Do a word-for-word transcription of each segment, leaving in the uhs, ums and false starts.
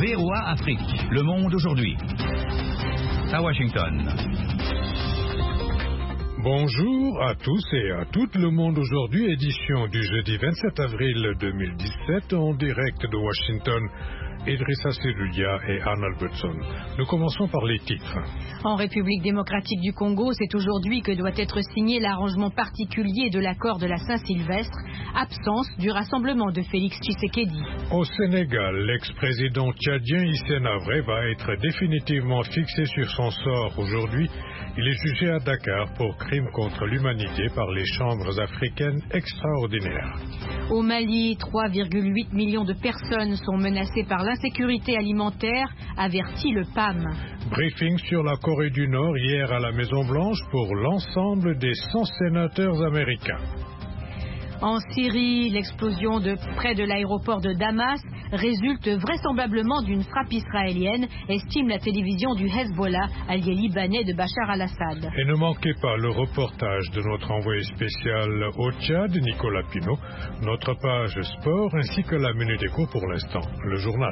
V O A Afrique, Le Monde aujourd'hui. À Washington. Bonjour à tous et à toutes, Le Monde aujourd'hui, édition du jeudi vingt-sept avril deux mille dix-sept, en direct de Washington. Idrissa Seloulia et Anne Albertson. Nous commençons par les titres. En République démocratique du Congo, c'est aujourd'hui que doit être signé l'arrangement particulier de l'accord de la Saint-Sylvestre, absence du rassemblement de Félix Tshisekedi. Au Sénégal, l'ex-président tchadien Hissène Habré va être définitivement fixé sur son sort aujourd'hui. Il est jugé à Dakar pour crime contre l'humanité par les chambres africaines extraordinaires. Au Mali, trois virgule huit millions de personnes sont menacées par l'insécurité alimentaire, avertit le P A M. Briefing sur la Corée du Nord hier à la Maison-Blanche pour l'ensemble des cent sénateurs américains. En Syrie, l'explosion de près de l'aéroport de Damas résulte vraisemblablement d'une frappe israélienne, estime la télévision du Hezbollah, allié libanais de Bachar al-Assad. Et ne manquez pas le reportage de notre envoyé spécial au Tchad, Nicolas Pinault, notre page sport ainsi que la Minute Éco pour l'instant, le journal.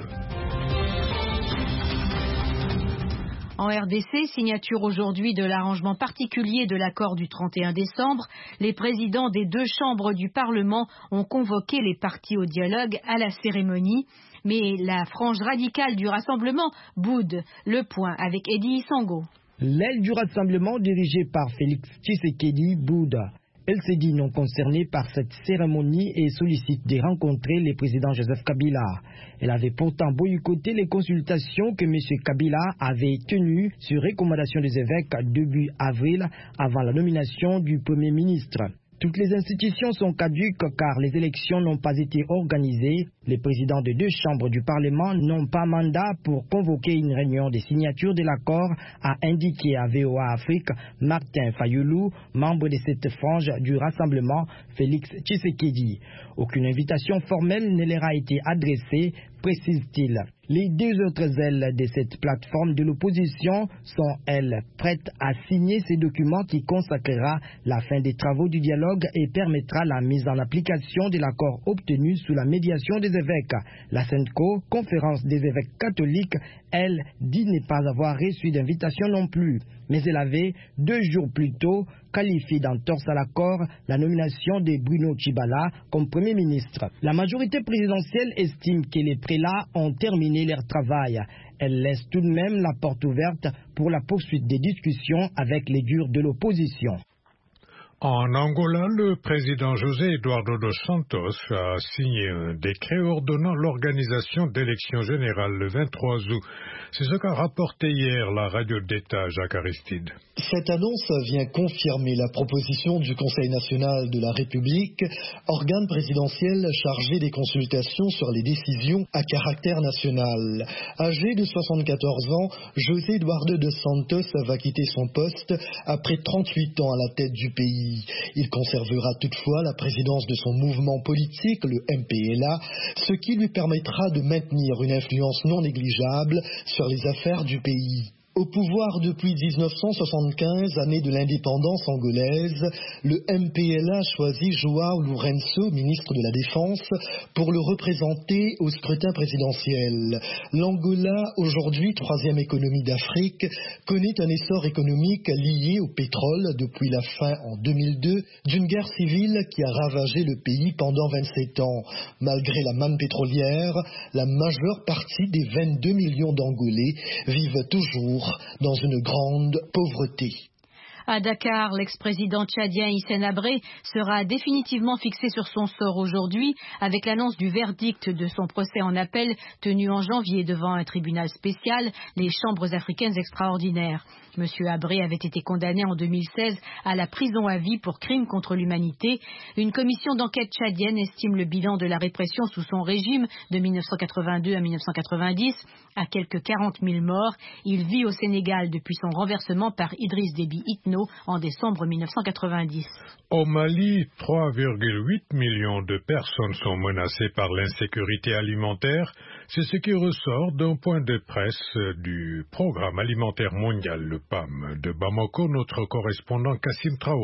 En R D C, signature aujourd'hui de l'arrangement particulier de l'accord du trente et un décembre, les présidents des deux chambres du Parlement ont convoqué les partis au dialogue à la cérémonie, mais la frange radicale du rassemblement boude. Le point avec Eddie Sango. L'aile du rassemblement dirigée par Félix Tshisekedi boude. Elle s'est dit non concernée par cette cérémonie et sollicite de rencontrer le président Joseph Kabila. Elle avait pourtant boycotté les consultations que M. Kabila avait tenues sur recommandation des évêques début avril avant la nomination du Premier ministre. Toutes les institutions sont caduques car les élections n'ont pas été organisées. Les présidents des deux chambres du Parlement n'ont pas mandat pour convoquer une réunion de signature de l'accord, a indiqué à V O A Afrique Martin Fayoulou, membre de cette frange du rassemblement Félix Tshisekedi. Aucune invitation formelle ne leur a été adressée, précise-t-il. Les deux autres ailes de cette plateforme de l'opposition sont, elles, prêtes à signer ces documents qui consacrera la fin des travaux du dialogue et permettra la mise en application de l'accord obtenu sous la médiation des évêques. La SENCO, conférence des évêques catholiques, elle, dit ne pas avoir reçu d'invitation non plus. Mais elle avait, deux jours plus tôt, qualifié d'entorse à l'accord la nomination de Bruno Tshibala comme Premier ministre. La majorité présidentielle estime que les prélats ont terminé leur travail. Elle laisse tout de même la porte ouverte pour la poursuite des discussions avec les durs de l'opposition. En Angola, le président José Eduardo dos Santos a signé un décret ordonnant l'organisation d'élections générales le vingt-trois août. C'est ce qu'a rapporté hier la radio d'État Jacques Aristide. Cette annonce vient confirmer la proposition du Conseil national de la République, organe présidentiel chargé des consultations sur les décisions à caractère national. Âgé de soixante-quatorze ans, José Eduardo dos Santos va quitter son poste après trente-huit ans à la tête du pays. Il conservera toutefois la présidence de son mouvement politique, le M P L A, ce qui lui permettra de maintenir une influence non négligeable sur les affaires du pays. Au pouvoir depuis dix-neuf cent soixante-quinze, année de l'indépendance angolaise, le M P L A choisit João Lourenço, ministre de la Défense, pour le représenter au scrutin présidentiel. L'Angola, aujourd'hui troisième économie d'Afrique, connaît un essor économique lié au pétrole depuis la fin en deux mille deux d'une guerre civile qui a ravagé le pays pendant vingt-sept ans. Malgré la manne pétrolière, la majeure partie des vingt-deux millions d'Angolais vivent toujours dans une grande pauvreté. À Dakar, l'ex-président tchadien Hissène Habré sera définitivement fixé sur son sort aujourd'hui avec l'annonce du verdict de son procès en appel tenu en janvier devant un tribunal spécial, les chambres africaines extraordinaires. Monsieur Habré avait été condamné en deux mille seize à la prison à vie pour crime contre l'humanité. Une commission d'enquête tchadienne estime le bilan de la répression sous son régime de mille neuf cent quatre-vingt-deux à mille neuf cent quatre-vingt-dix à quelques quarante mille morts. Il vit au Sénégal depuis son renversement par Idriss Déby Itno en décembre mille neuf cent quatre-vingt-dix. Au Mali, trois virgule huit millions de personnes sont menacées par l'insécurité alimentaire. C'est ce qui ressort d'un point de presse du Programme alimentaire mondial, le P A M. De Bamako, notre correspondant Kassim Traoré.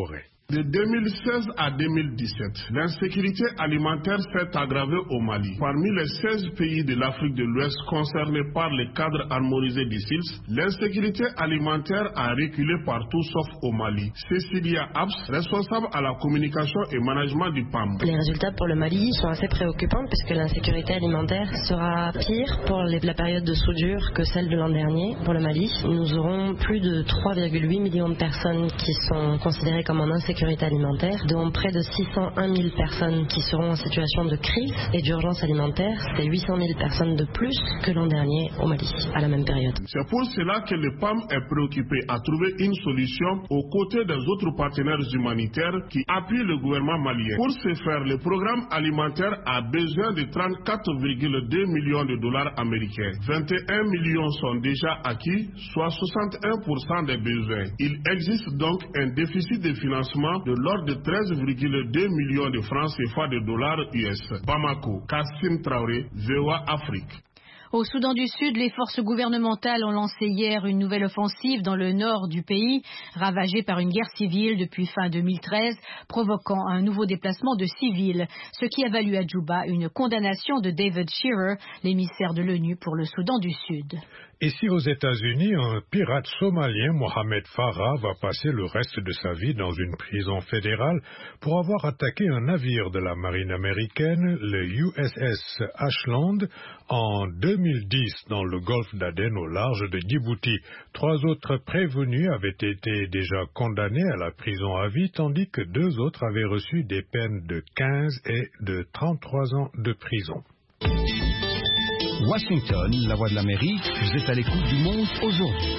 De deux mille seize à deux mille dix-sept, l'insécurité alimentaire s'est aggravée au Mali. Parmi les seize pays de l'Afrique de l'Ouest concernés par le cadre harmonisé d'I C I L S, l'insécurité alimentaire a reculé partout sauf au Mali. Cécilia Abs, responsable à la communication et management du P A M. Les résultats pour le Mali sont assez préoccupants puisque l'insécurité alimentaire sera pire pour les, la période de soudure que celle de l'an dernier. Pour le Mali, nous aurons plus de trois virgule huit millions de personnes qui sont considérées comme en insécurité alimentaire, dont près de six cent un mille personnes qui seront en situation de crise et d'urgence alimentaire. C'est huit cent mille personnes de plus que l'an dernier au Mali, à la même période. C'est pour cela que le P A M est préoccupé à trouver une solution aux côtés des autres partenaires humanitaires qui appuient le gouvernement malien. Pour ce faire, le programme alimentaire a besoin de trente-quatre virgule deux millions de dollars américains. vingt et un millions sont déjà acquis, soit soixante et un pour cent des besoins. Il existe donc un déficit de financement de l'ordre de treize virgule deux millions de francs C F A de dollars U S. Bamako, Kassim Traoré, V O A Afrique. Au Soudan du Sud, les forces gouvernementales ont lancé hier une nouvelle offensive dans le nord du pays, ravagé par une guerre civile depuis fin deux mille treize, provoquant un nouveau déplacement de civils, ce qui a valu à Djouba une condamnation de David Shearer, l'émissaire de l'ONU pour le Soudan du Sud. Ici aux États-Unis, un pirate somalien, Mohamed Farah, va passer le reste de sa vie dans une prison fédérale pour avoir attaqué un navire de la marine américaine, le U S S Ashland, en deux mille dix dans le golfe d'Aden au large de Djibouti. Trois autres prévenus avaient été déjà condamnés à la prison à vie, tandis que deux autres avaient reçu des peines de quinze et de trente-trois ans de prison. Washington, la voix de l'Amérique, vous êtes à l'écoute du monde aujourd'hui.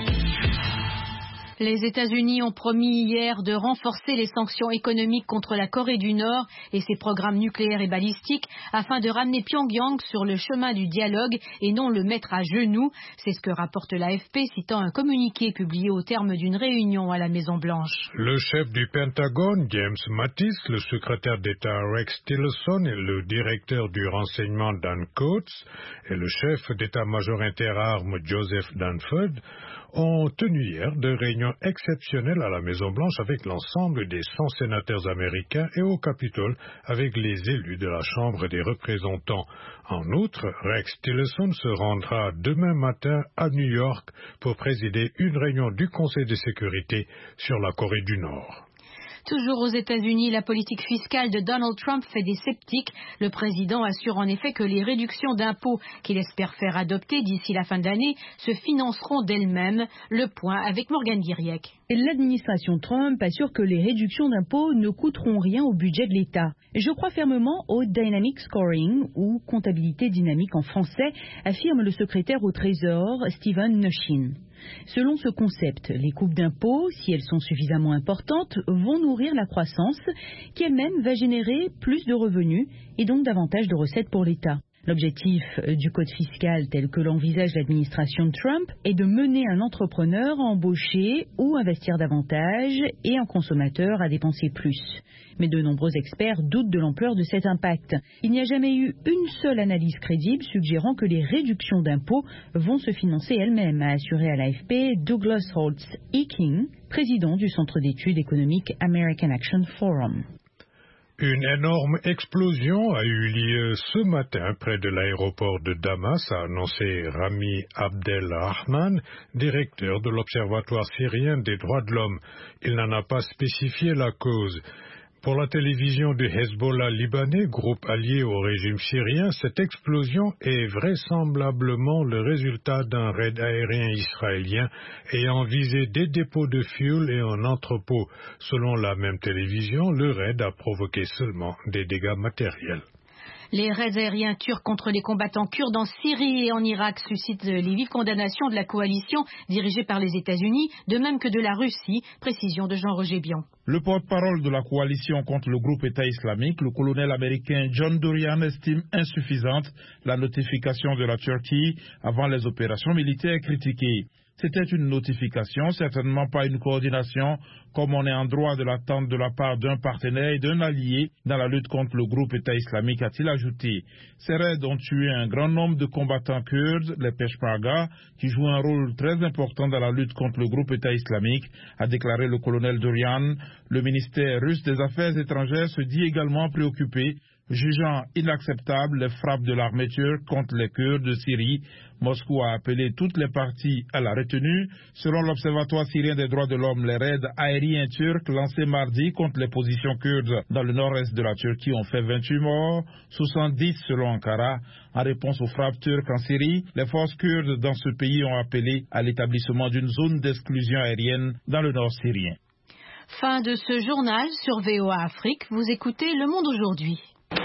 Les États-Unis ont promis hier de renforcer les sanctions économiques contre la Corée du Nord et ses programmes nucléaires et balistiques afin de ramener Pyongyang sur le chemin du dialogue et non le mettre à genoux. C'est ce que rapporte l'A F P citant un communiqué publié au terme d'une réunion à la Maison-Blanche. Le chef du Pentagone, James Mattis, le secrétaire d'État Rex Tillerson et le directeur du renseignement Dan Coats et le chef d'état-major interarmes Joseph Dunford ont tenu hier de réunions exceptionnelles à la Maison-Blanche avec l'ensemble des cent sénateurs américains et au Capitole avec les élus de la Chambre des représentants. En outre, Rex Tillerson se rendra demain matin à New York pour présider une réunion du Conseil de sécurité sur la Corée du Nord. Toujours aux États-Unis, la politique fiscale de Donald Trump fait des sceptiques. Le président assure en effet que les réductions d'impôts qu'il espère faire adopter d'ici la fin d'année se financeront d'elles-mêmes. Le point avec Morgane Guiriec. L'administration Trump assure que les réductions d'impôts ne coûteront rien au budget de l'État. Je crois fermement au Dynamic Scoring, ou comptabilité dynamique en français, affirme le secrétaire au Trésor, Steven Mnuchin. Selon ce concept, les coupes d'impôts, si elles sont suffisamment importantes, vont nourrir la croissance, qui elle-même va générer plus de revenus et donc davantage de recettes pour l'État. L'objectif du code fiscal tel que l'envisage l'administration Trump est de mener un entrepreneur à embaucher ou investir davantage et un consommateur à dépenser plus. Mais de nombreux experts doutent de l'ampleur de cet impact. Il n'y a jamais eu une seule analyse crédible suggérant que les réductions d'impôts vont se financer elles-mêmes, a assuré à l'A F P Douglas Holtz-Eaking, président du Centre d'études économiques American Action Forum. Une énorme explosion a eu lieu ce matin près de l'aéroport de Damas, a annoncé Rami Abdelrahman, directeur de l'Observatoire syrien des droits de l'homme. Il n'en a pas spécifié la cause. Pour la télévision du Hezbollah libanais, groupe allié au régime syrien, cette explosion est vraisemblablement le résultat d'un raid aérien israélien ayant visé des dépôts de fioul et un entrepôt. Selon la même télévision, le raid a provoqué seulement des dégâts matériels. Les raids aériens turcs contre les combattants kurdes en Syrie et en Irak suscitent les vives condamnations de la coalition dirigée par les États-Unis, de même que de la Russie. Précision de Jean-Roger Bion. Le porte-parole de la coalition contre le groupe État islamique, le colonel américain John Durian, estime insuffisante la notification de la Turquie avant les opérations militaires critiquées. C'était une notification, certainement pas une coordination, comme on est en droit de l'attendre de la part d'un partenaire et d'un allié dans la lutte contre le groupe État islamique, a-t-il ajouté. Ces raids ont tué un grand nombre de combattants kurdes, les Peshmerga, qui jouent un rôle très important dans la lutte contre le groupe État islamique, a déclaré le colonel Durian. Le ministère russe des Affaires étrangères se dit également préoccupé, jugeant inacceptable les frappes de l'armée turque contre les Kurdes de Syrie. Moscou a appelé toutes les parties à la retenue. Selon l'Observatoire syrien des droits de l'homme, les raids aériens turcs lancés mardi contre les positions kurdes dans le nord-est de la Turquie ont fait vingt-huit morts, soixante-dix selon Ankara. En réponse aux frappes turques en Syrie, les forces kurdes dans ce pays ont appelé à l'établissement d'une zone d'exclusion aérienne dans le nord syrien. Fin de ce journal sur V O A Afrique. Vous écoutez Le Monde aujourd'hui.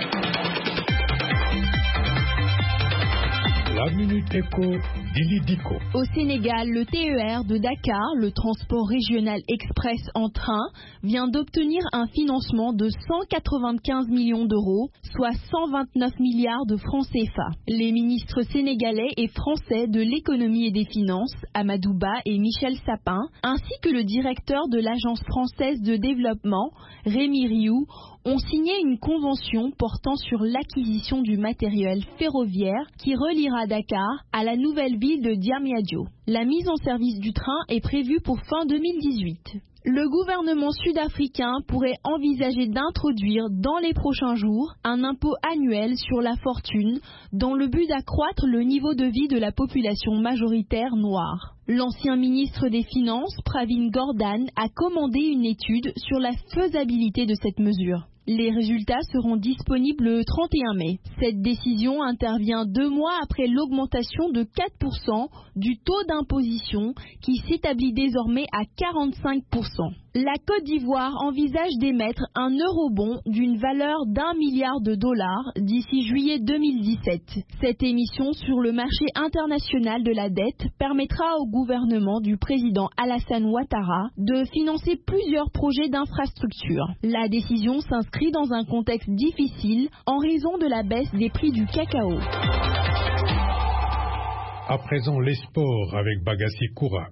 La Minute Éco d'Ili Diko. Au Sénégal, le T E R de Dakar, le transport régional express en train, vient d'obtenir un financement de cent quatre-vingt-quinze millions d'euros, soit cent vingt-neuf milliards de francs C F A. Les ministres sénégalais et français de l'économie et des finances, Amadou Ba et Michel Sapin, ainsi que le directeur de l'Agence française de développement, Rémi Rioux, ont signé une convention portant sur l'acquisition du matériel ferroviaire qui reliera Dakar à la nouvelle ville de Diamniadio. La mise en service du train est prévue pour fin deux mille dix-huit. Le gouvernement sud-africain pourrait envisager d'introduire dans les prochains jours un impôt annuel sur la fortune dans le but d'accroître le niveau de vie de la population majoritaire noire. L'ancien ministre des Finances, Pravin Gordhan, a commandé une étude sur la faisabilité de cette mesure. Les résultats seront disponibles le trente et un mai. Cette décision intervient deux mois après l'augmentation de quatre pour cent du taux d'imposition qui s'établit désormais à quarante-cinq pour cent. La Côte d'Ivoire envisage d'émettre un eurobond d'une valeur d'un milliard de dollars d'ici juillet deux mille dix-sept. Cette émission sur le marché international de la dette permettra au gouvernement du président Alassane Ouattara de financer plusieurs projets d'infrastructure. La décision s'inscrit dans un contexte difficile en raison de la baisse des prix du cacao. À présent, les sports avec Bagassi Koura.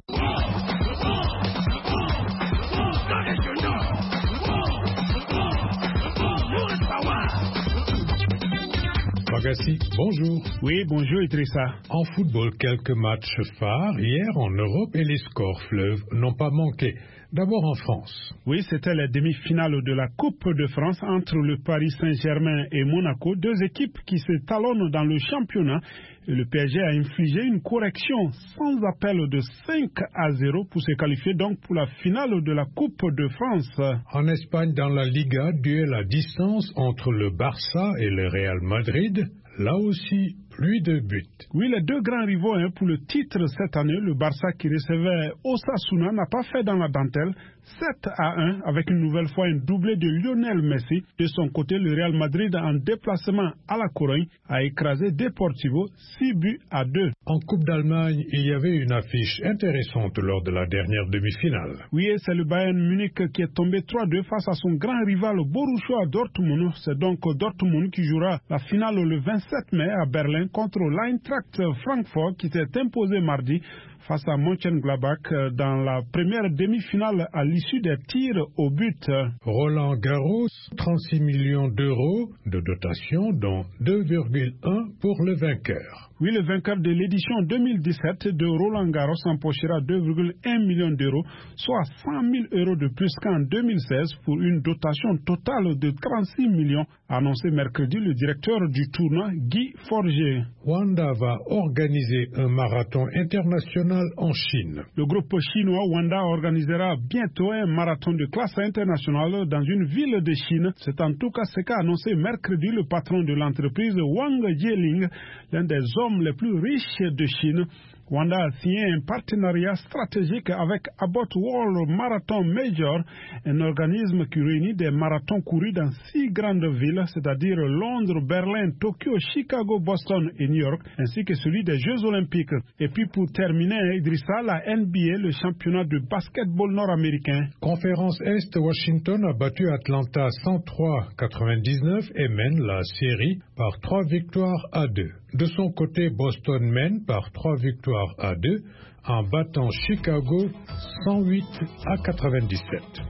Bagassi, bonjour. Oui, bonjour Idrissa. En football, quelques matchs phares hier en Europe et les scores fleuves n'ont pas manqué. D'abord en France. Oui, c'était la demi-finale de la Coupe de France entre le Paris Saint-Germain et Monaco, deux équipes qui se talonnent dans le championnat. Et le P S G a infligé une correction sans appel de cinq à zéro pour se qualifier donc pour la finale de la Coupe de France. En Espagne, dans la Liga, duel à distance entre le Barça et le Real Madrid. Là aussi, plus de buts. Oui, les deux grands rivaux hein, pour le titre cette année, le Barça qui recevait Osasuna n'a pas fait dans la dentelle. sept à un avec une nouvelle fois un doublé de Lionel Messi. De son côté, le Real Madrid en déplacement à la Corogne a écrasé Deportivo six buts à deux. En Coupe d'Allemagne, il y avait une affiche intéressante lors de la dernière demi-finale. Oui, c'est le Bayern Munich qui est tombé trois deux face à son grand rival Borussia Dortmund. C'est donc Dortmund qui jouera la finale le vingt-sept mai à Berlin contre l'Eintracht Francfort qui s'est imposé mardi face à Mönchengladbach dans la première demi-finale à l'issue des tirs au but. Roland Garros, trente-six millions d'euros de dotation, dont deux virgule un pour le vainqueur. Oui, le vainqueur de l'édition deux mille dix-sept de Roland Garros empochera deux virgule un millions d'euros, soit cent mille euros de plus qu'en deux mille seize pour une dotation totale de trente-six millions, a annoncé mercredi le directeur du tournoi Guy Forger. Wanda va organiser un marathon international en Chine. Le groupe chinois Wanda organisera bientôt un marathon de classe internationale dans une ville de Chine. C'est en tout cas ce qu'a annoncé mercredi le patron de l'entreprise Wang Yeling, l'un des hommes les plus riches de Chine. Wanda a signé un partenariat stratégique avec Abbott World Marathon Major, un organisme qui réunit des marathons courus dans six grandes villes, c'est-à-dire Londres, Berlin, Tokyo, Chicago, Boston et New York, ainsi que celui des Jeux Olympiques. Et puis pour terminer, Idrissa, la N B A, le championnat de basketball nord-américain. Conférence Est, Washington a battu Atlanta cent trois à quatre-vingt-dix-neuf et mène la série par trois victoires à deux. De son côté, Boston mène par trois victoires à deux en battant Chicago cent huit à quatre-vingt-dix-sept.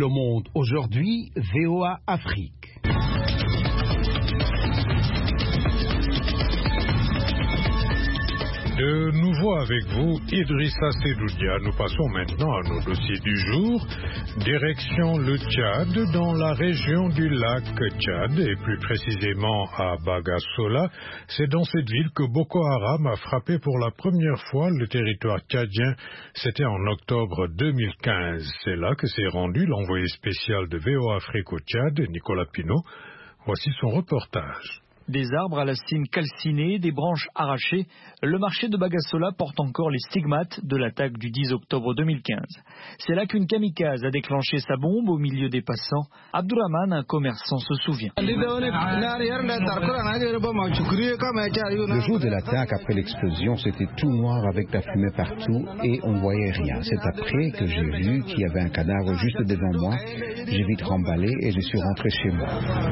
Le Monde aujourd'hui, V O A Afrique. De nouveau avec vous, Idrissa Sedoudia. Nous passons maintenant à nos dossiers du jour. Direction le Tchad, dans la région du lac Tchad, et plus précisément à Bagassola. C'est dans cette ville que Boko Haram a frappé pour la première fois le territoire tchadien. C'était en octobre deux mille quinze. C'est là que s'est rendu l'envoyé spécial de V O A Afrique au Tchad, Nicolas Pinault. Voici son reportage. Des arbres à la cime calcinée, des branches arrachées, le marché de Bagassola porte encore les stigmates de l'attaque du dix octobre deux mille quinze. C'est là qu'une kamikaze a déclenché sa bombe au milieu des passants. Abdourahman, un commerçant, se souvient. Le jour de l'attaque, après l'explosion, c'était tout noir avec la fumée partout et on ne voyait rien. C'est après que j'ai vu qu'il y avait un cadavre juste devant moi. J'ai vite remballé et je suis rentré chez moi.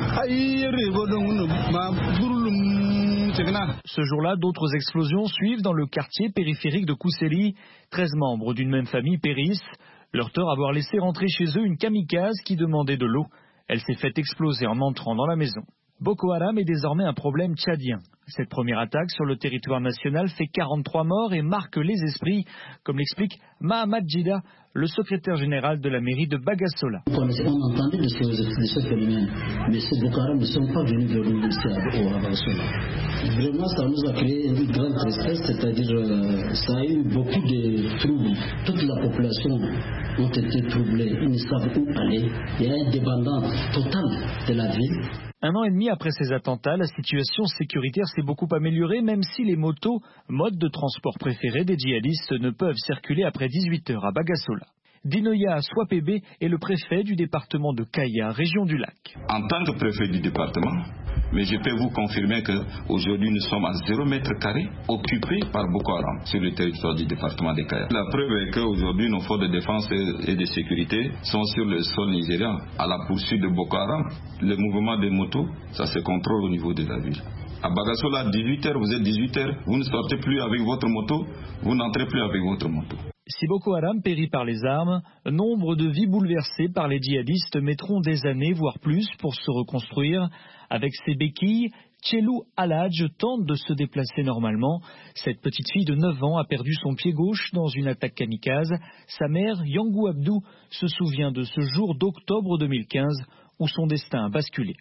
Ce jour-là, d'autres explosions suivent dans le quartier périphérique de Kousséli. treize membres d'une même famille périssent, leur tort avoir laissé rentrer chez eux une kamikaze qui demandait de l'eau. Elle s'est faite exploser en entrant dans la maison. Boko Haram est désormais un problème tchadien. Cette première attaque sur le territoire national fait quarante-trois morts et marque les esprits, comme l'explique Mahamad Jida, le secrétaire général de la mairie de Bagassola. On entendait de ce, de ce phénomène, mais ces Boko Haram ne sont pas venus vers nous ici à Bagassola. Vraiment, ça nous a créé une grande tristesse, c'est-à-dire euh, ça a eu beaucoup de troubles. Toute la population a été troublée, ils ne savent où aller. Il y a une dépendance totale de la ville. Un an et demi après ces attentats, la situation sécuritaire s'est beaucoup améliorée, même si les motos, mode de transport préféré des djihadistes, ne peuvent circuler après dix-huit heures à Bagassola. Dinoya Swapebe est le préfet du département de Kaya, région du lac. En tant que préfet du département, mais je peux vous confirmer qu'aujourd'hui nous sommes à zéro mètre carré occupés par Boko Haram sur le territoire du département de Kaya. La preuve est qu'aujourd'hui nos forces de défense et de sécurité sont sur le sol nigérian à la poursuite de Boko Haram. Le mouvement des motos, ça se contrôle au niveau de la ville. À Bagassola, dix-huit heures, vous êtes dix-huit heures, vous ne sortez plus avec votre moto, vous n'entrez plus avec votre moto. Si Boko Haram périt par les armes, nombre de vies bouleversées par les djihadistes mettront des années, voire plus, pour se reconstruire. Avec ses béquilles, Tchelou Aladj tente de se déplacer normalement. Cette petite fille de neuf ans a perdu son pied gauche dans une attaque kamikaze. Sa mère, Yangou Abdou, se souvient de ce jour d'octobre deux mille quinze où son destin a basculé.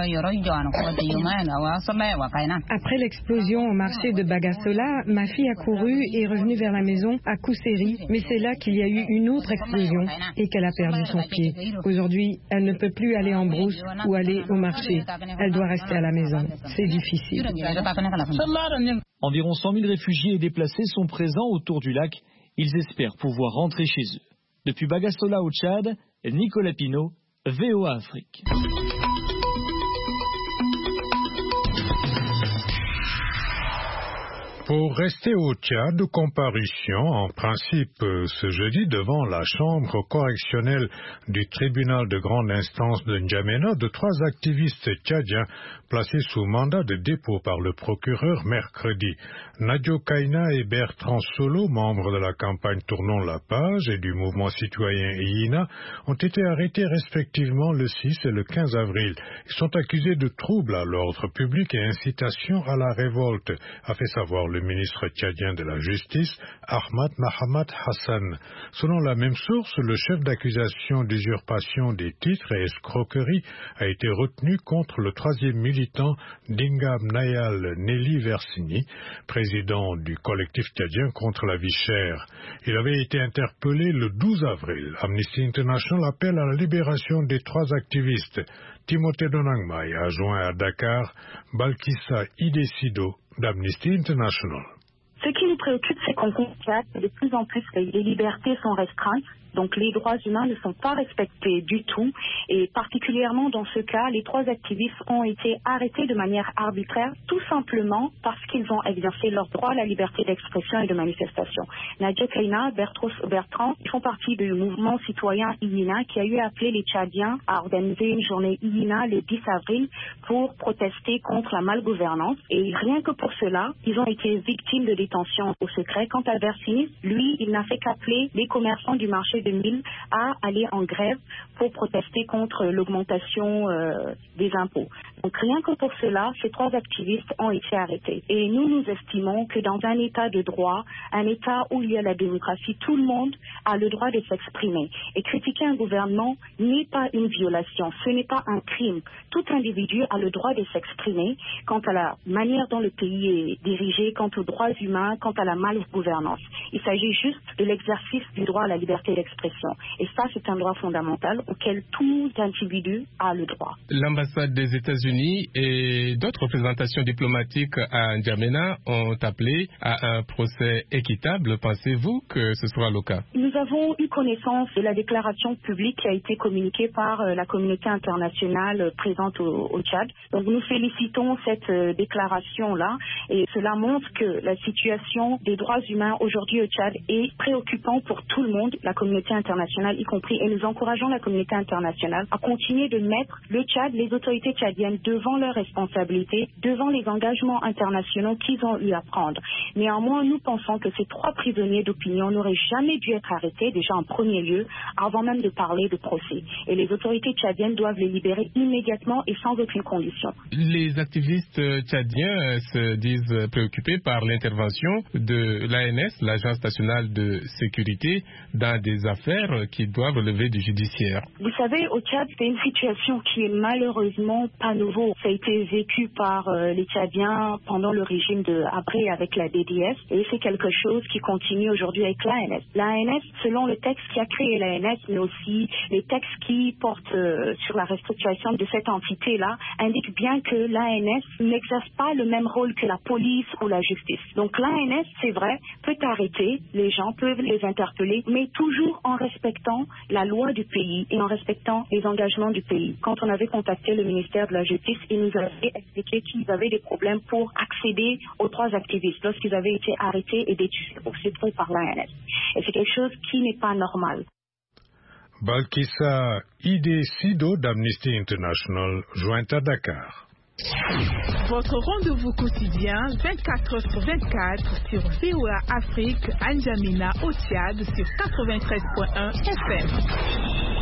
Après l'explosion au marché de Bagassola, ma fille a couru et est revenue vers la maison à Kousséri, mais c'est là qu'il y a eu une autre explosion et qu'elle a perdu son pied. Aujourd'hui, elle ne peut plus aller en brousse ou aller au marché. Elle doit rester à la maison. C'est difficile. Environ cent mille réfugiés et déplacés sont présents autour du lac. Ils espèrent pouvoir rentrer chez eux. Depuis Bagassola au Tchad, Nicolas Pinault, V O A Afrique. Pour rester au Tchad, comparution en principe ce jeudi devant la chambre correctionnelle du tribunal de grande instance de N'Djamena de trois activistes tchadiens placés sous mandat de dépôt par le procureur mercredi. Nadio Kaina et Bertrand Solo, membres de la campagne Tournons la page et du mouvement citoyen I I N A, ont été arrêtés respectivement le six et le quinze avril. Ils sont accusés de troubles à l'ordre public et incitation à la révolte, a fait savoir le ministre tchadien de la Justice, Ahmad Mahamat Hassan. Selon la même source, le chef d'accusation d'usurpation des titres et escroquerie a été retenu contre le troisième militant Dingam Nayal Nelly Versini, président du collectif tchadien contre la vie chère. Il avait été interpellé le douze avril. Amnesty International appelle à la libération des trois activistes. Timothée Donangmai a joint à Dakar Balkissa Idesido d'Amnesty International. Ce qui nous préoccupe, c'est qu'on constate que de plus en plus les libertés sont restreintes. Donc les droits humains ne sont pas respectés du tout et particulièrement dans ce cas, les trois activistes ont été arrêtés de manière arbitraire tout simplement parce qu'ils ont exercé leur droit à la liberté d'expression et de manifestation. Nadia Kaina, Bertrand, ils font partie du mouvement citoyen I I N A qui a eu appelé les Tchadiens à organiser une journée I I N A le dix avril pour protester contre la malgouvernance et rien que pour cela, ils ont été victimes de détention au secret. Quant à Versini, lui, il n'a fait qu'appeler les commerçants du marché près de mille à aller en grève pour protester contre l'augmentation euh, des impôts. Donc rien que pour cela, ces trois activistes ont été arrêtés. Et nous, nous estimons que dans un état de droit, un état où il y a la démocratie, tout le monde a le droit de s'exprimer. Et critiquer un gouvernement n'est pas une violation, ce n'est pas un crime. Tout individu a le droit de s'exprimer quant à la manière dont le pays est dirigé, quant aux droits humains, quant à la malgouvernance. Il s'agit juste de l'exercice du droit à la liberté d'expression. Et ça, c'est un droit fondamental auquel tout individu a le droit. L'ambassade des États-Unis et d'autres représentations diplomatiques à N'Djamena ont appelé à un procès équitable. Pensez-vous que ce sera le cas? Nous avons eu connaissance de la déclaration publique qui a été communiquée par la communauté internationale présente au, au Tchad. Donc nous félicitons cette euh, déclaration-là et cela montre que la situation des droits humains aujourd'hui au Tchad est préoccupante pour tout le monde, la communauté internationale y compris, et nous encourageons la communauté internationale à continuer de mettre le Tchad, les autorités tchadiennes devant leurs responsabilités, devant les engagements internationaux qu'ils ont eu à prendre. Néanmoins, nous pensons que ces trois prisonniers d'opinion n'auraient jamais dû être arrêtés, déjà en premier lieu, avant même de parler de procès. Et les autorités tchadiennes doivent les libérer immédiatement et sans aucune condition. Les activistes tchadiens se disent préoccupés par l'intervention de l'A N S, l'Agence nationale de sécurité, dans des affaires qui doivent relever du judiciaire. Vous savez, au Tchad, c'est une situation qui est malheureusement pas nouveau. Ça a été vécu par euh, les Tchadiens pendant le régime de Abré avec la D D S et c'est quelque chose qui continue aujourd'hui avec l'A N S. L'A N S, selon le texte qui a créé l'A N S, mais aussi les textes qui portent euh, sur la restructuration de cette entité-là, indiquent bien que l'A N S n'exerce pas le même rôle que la police ou la justice. Donc l'A N S, c'est vrai, peut arrêter les gens, peuvent les interpeller, mais toujours en respectant la loi du pays et en respectant les engagements du pays. Quand on avait contacté le ministère de la Justice, ils nous avaient expliqué qu'ils avaient des problèmes pour accéder aux trois activistes lorsqu'ils avaient été arrêtés et détenus par l'A N S. Et c'est quelque chose qui n'est pas normal. Balkissa Ide Sido d'Amnesty International, jointe à Dakar. Votre rendez-vous quotidien vingt-quatre heures sur vingt-quatre sur V O A Afrique, à N'Djamena au Tchad sur quatre-vingt-treize point un F M.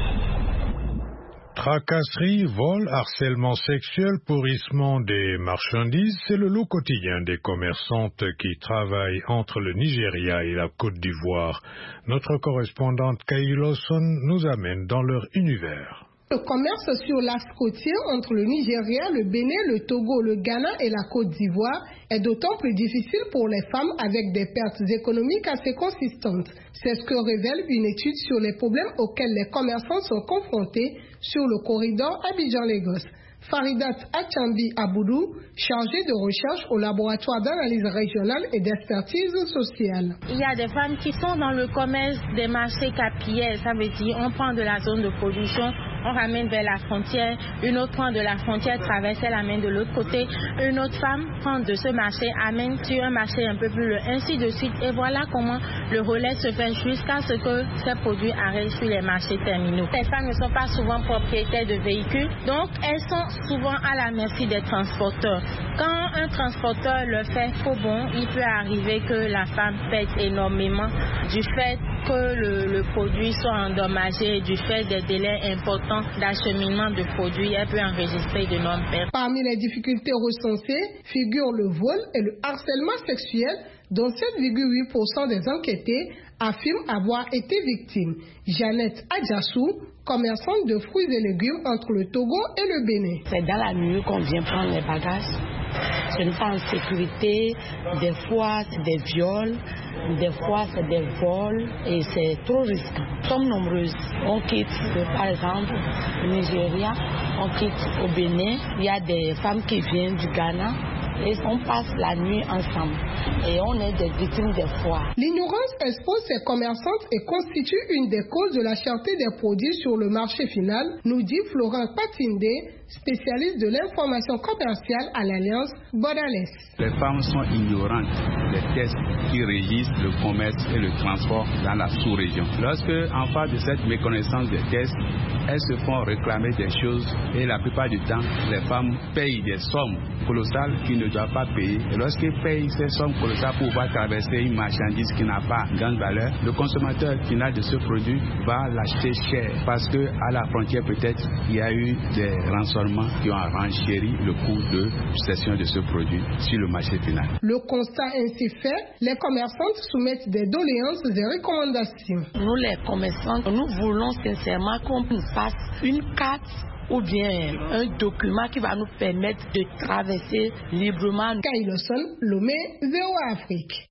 Tracasseries, vols, harcèlement sexuel, pourrissement des marchandises, c'est le lot quotidien des commerçantes qui travaillent entre le Nigeria et la Côte d'Ivoire. Notre correspondante Kay Lawson nous amène dans leur univers. Le commerce sur l'axe côtier entre le Nigeria, le Bénin, le Togo, le Ghana et la Côte d'Ivoire est d'autant plus difficile pour les femmes avec des pertes économiques assez consistantes. C'est ce que révèle une étude sur les problèmes auxquels les commerçants sont confrontés sur le corridor Abidjan-Lagos. Faridat Achambi Aboudou, chargée de recherche au laboratoire d'analyse régionale et d'expertise sociale. Il y a des femmes qui sont dans le commerce des marchés capillaires, ça veut dire on prend de la zone de production, on ramène vers la frontière, une autre prend de la frontière, traverse, elle amène de l'autre côté, une autre femme prend de ce marché, amène sur un marché un peu plus loin, ainsi de suite. Et voilà comment le relais se fait jusqu'à ce que ces produits arrivent sur les marchés terminaux. Ces femmes ne sont pas souvent propriétaires de véhicules, donc elles sont souvent à la merci des transporteurs. Quand un transporteur le fait faux bon, il peut arriver que la femme pète énormément du fait que le, le produit soit endommagé, du fait des délais importants d'acheminement de produits, elle peut enregistrer d'énormes pertes. Parmi les difficultés recensées figurent le vol et le harcèlement sexuel, dont sept virgule huit pour cent des enquêtés affirment avoir été victimes. Jeannette Adjassou, commerçante de fruits et légumes entre le Togo et le Bénin. C'est dans la nuit qu'on vient prendre les bagages. Ce n'est pas en sécurité. Des fois, c'est des viols. Des fois, c'est des vols. Et c'est trop risqué. Nous sommes nombreuses. On quitte, par exemple, le Nigeria. On quitte au Bénin. Il y a des femmes qui viennent du Ghana. Et on passe la nuit ensemble. Et on est des victimes des foires. L'ignorance expose ces commerçantes et constitue une des causes de la cherté des produits sur le marché final, nous dit Florent Patinde, spécialiste de l'information commerciale à l'Alliance Borderless. Les femmes sont ignorantes des tests qui régissent le commerce et le transport dans la sous-région. Lorsque, en face de cette méconnaissance des tests, elles se font réclamer des choses et la plupart du temps, les femmes payent des sommes colossales qu'il ne doit pas payer. Et lorsqu'il paye ces sommes colossales pour pouvoir traverser une marchandise qui n'a pas grande valeur, le consommateur final de ce produit va l'acheter cher parce que à la frontière peut-être il y a eu des rançonnements qui ont renchéri le coût de cession de ce produit sur le marché final. Le constat ainsi fait, les commerçantes soumettent des doléances et recommandations. Nous les commerçants, nous voulons sincèrement qu'on nous fasse une carte ou bien un document qui va nous permettre de traverser librement. Kailoson, Lomé, V O A Afrique.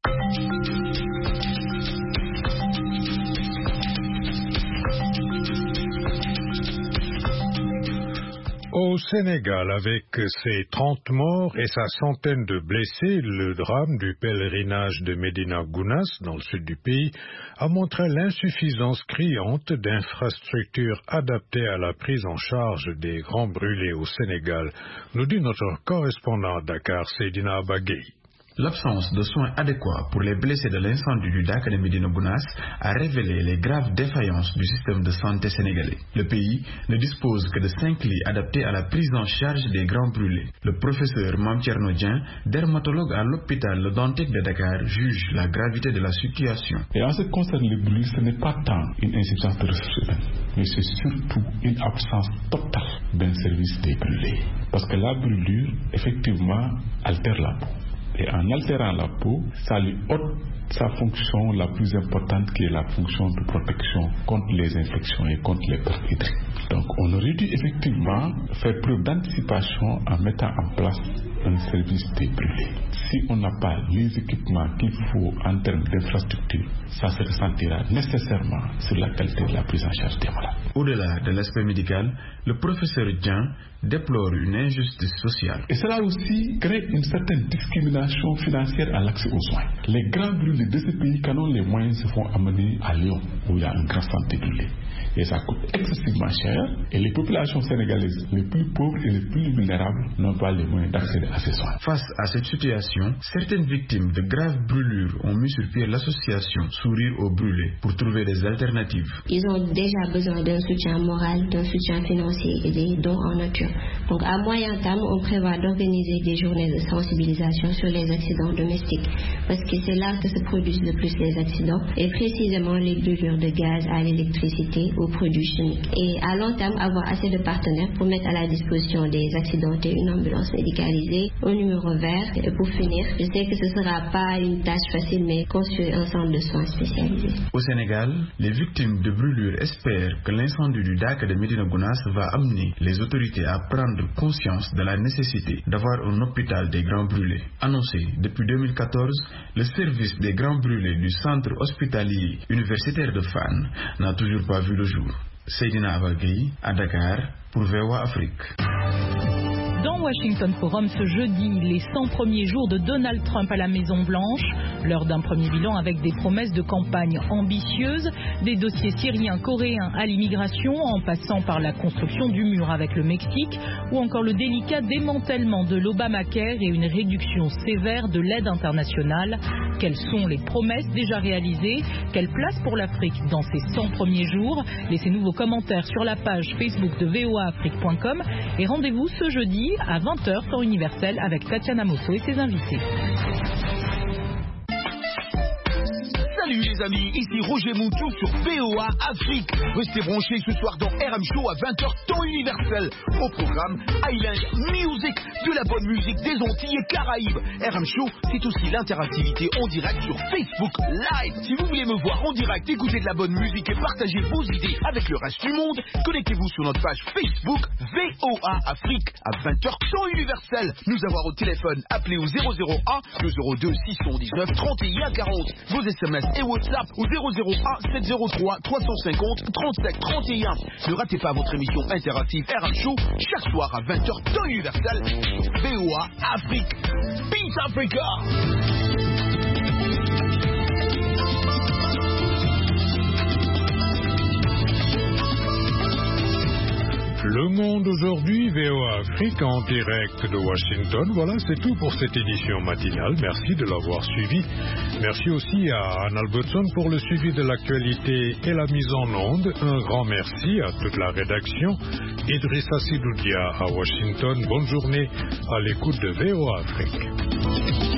Au Sénégal, avec ses trente morts et sa centaine de blessés, le drame du pèlerinage de Médina Gounass, dans le sud du pays, a montré l'insuffisance criante d'infrastructures adaptées à la prise en charge des grands brûlés au Sénégal, nous dit notre correspondant à Dakar, Seydina Abagay. L'absence de soins adéquats pour les blessés de l'incendie du Dak de Médina Gounass a révélé les graves défaillances du système de santé sénégalais. Le pays ne dispose que de cinq lits adaptés à la prise en charge des grands brûlés. Le professeur Mame Thierno Dieng, dermatologue à l'hôpital Le Dantec de Dakar, juge la gravité de la situation. Et en ce qui concerne les brûlures, ce n'est pas tant une insuffisance de ressources humaines, mais c'est surtout une absence totale d'un service des brûlés. Parce que la brûlure, effectivement, altère la peau. Et en altérant la peau, ça lui ôte sa fonction la plus importante qui est la fonction de protection contre les infections et contre les pertes hydriques. Donc on aurait dû effectivement faire preuve d'anticipation en mettant en place un service des brûlés. Si on n'a pas les équipements qu'il faut en termes d'infrastructure, ça se ressentira nécessairement sur la qualité de la prise en charge des malades. Au-delà de l'aspect médical, le professeur Dieng déplore une injustice sociale. Et cela aussi crée une certaine discrimination financière à l'accès aux soins. Les grands brûlés de ce pays, quand on les moyens se font amener à Lyon, où il y a un grand centre de brûlés. Et ça coûte excessivement cher. Et les populations sénégalaises les plus pauvres et les plus vulnérables n'ont pas les moyens d'accéder à ces soins. Face à cette situation, certaines victimes de graves brûlures ont mis sur pied l'association Sourire aux brûlés pour trouver des alternatives. Ils ont déjà besoin d'un soutien moral, d'un soutien financier et des dons en nature. Donc à moyen terme, on prévoit d'organiser des journées de sensibilisation sur les accidents domestiques parce que c'est là que se produisent le plus les accidents et précisément les brûlures de gaz à l'électricité ou produits chimiques. Et à long terme, avoir assez de partenaires pour mettre à la disposition des accidentés une ambulance médicalisée au numéro vert. Et pour finir, je sais que ce ne sera pas une tâche facile, mais construire un centre de soins spécialisé. Au Sénégal, les victimes de brûlures espèrent que l'incendie du Dak de Médina Gounass va amener les autorités à prendre conscience de la nécessité d'avoir un hôpital des grands brûlés. Annoncé depuis deux mille quatorze, le service des grands brûlés du centre hospitalier universitaire de Fann n'a toujours pas vu le jour. Seydina Abagay à Dakar pour V O A Afrique. Dans Washington Forum ce jeudi, les cent premiers jours de Donald Trump à la Maison-Blanche, l'heure d'un premier bilan avec des promesses de campagne ambitieuses, des dossiers syriens, coréens à l'immigration, en passant par la construction du mur avec le Mexique, ou encore le délicat démantèlement de l'Obamacare et une réduction sévère de l'aide internationale. Quelles sont les promesses déjà réalisées? Quelle place pour l'Afrique dans ces cent premiers jours? Laissez-nous vos commentaires sur la page Facebook de V O A Afrique point com et rendez-vous ce jeudi à vingt heures temps universel avec Tatiana Mosso et ses invités. Salut les amis, ici Roger Moutou sur V O A Afrique. Restez branchés ce soir dans R M Show à vingt heures temps universel. Au programme Island Music, de la bonne musique des Antilles et Caraïbes. R M Show, c'est aussi l'interactivité en direct sur Facebook Live. Si vous voulez me voir en direct, écouter de la bonne musique et partager vos idées avec le reste du monde, connectez-vous sur notre page Facebook V O A Afrique à vingt heures temps universel. Nous avoir au téléphone, appelez au zéro zéro un deux zéro deux six un neuf trente et un quarante. Vos S M S et WhatsApp au zéro zéro un sept zéro trois trois cent cinquante trente-sept trente et un. Ne ratez pas votre émission interactive R M Show chaque soir à vingt heures temps universel. V O A Afrique. Peace Africa. Le Monde aujourd'hui, V O A Afrique en direct de Washington. Voilà, c'est tout pour cette édition matinale. Merci de l'avoir suivi. Merci aussi à Anne Albertson pour le suivi de l'actualité et la mise en onde. Un grand merci à toute la rédaction. Idrissa Sidoudia à Washington. Bonne journée à l'écoute de V O A Afrique.